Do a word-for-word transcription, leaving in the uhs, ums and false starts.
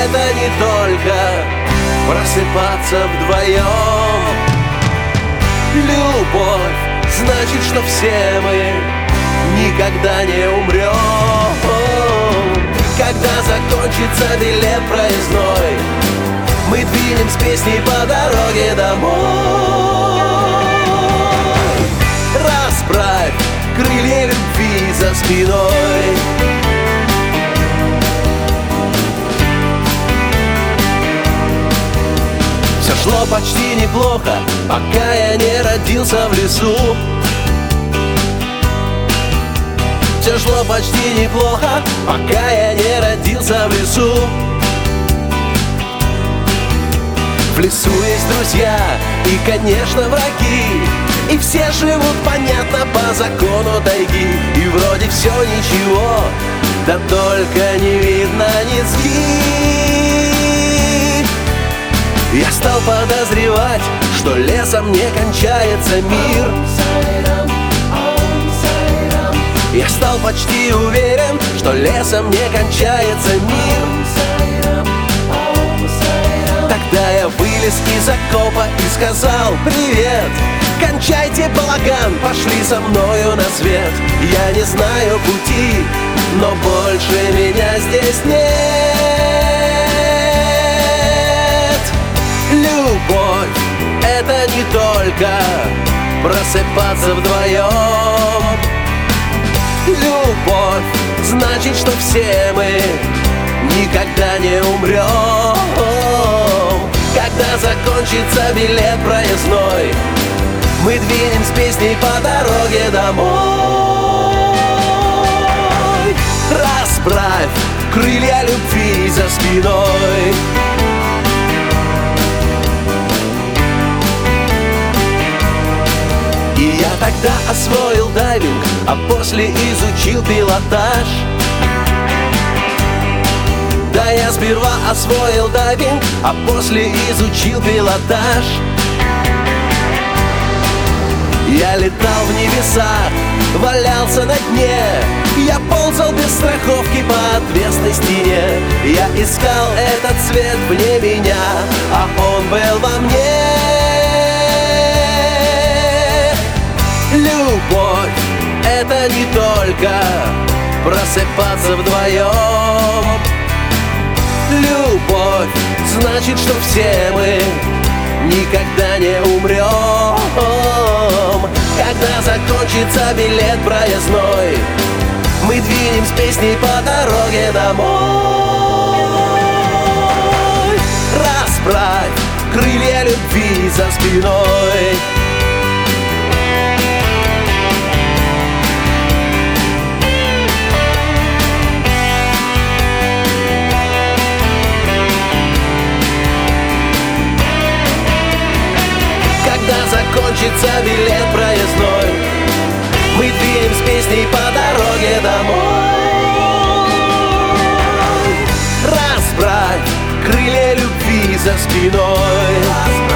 это не только просыпаться вдвоем. Любовь значит, что все мы никогда не умрем. Когда закончится билет проездной, мы двинем с песней по дороге домой. Расправь крылья любви за спиной. Все шло почти неплохо, пока я не родился в лесу. Все шло почти неплохо, пока я не родился в лесу. В лесу есть друзья и, конечно, враги, и все живут, понятно, по закону тайги. И вроде все ничего, да только не видно низги. Я стал подозревать, что лесом не кончается мир. Я стал почти уверен, что лесом не кончается мир. Тогда я вылез из окопа и сказал: привет, кончайте балаган, пошли со мною на свет. Я не знаю пути, но больше меня здесь нет. Любовь — это не только просыпаться вдвоем. Любовь значит, что все мы никогда не умрем. Когда закончится билет проездной, мы двинем с песней по дороге домой. Расправь крылья любви за спиной. И я тогда освоил дайвинг, а после изучил пилотаж. Да, я сперва освоил дайвинг, а после изучил пилотаж. Я летал в небеса, валялся на дне. Я ползал без страховки по отвесной стене. Я искал этот свет вне меня, а он был во мне. Любовь — это не только просыпаться вдвоем. Любовь значит, что все мы никогда не умрем. Когда закончится билет проездной, мы двинем с песней по дороге домой. Расправь крылья любви за спиной. Когда закончится билет проездной, мы двинем с песней по дороге домой. Расправь крылья любви за спиной.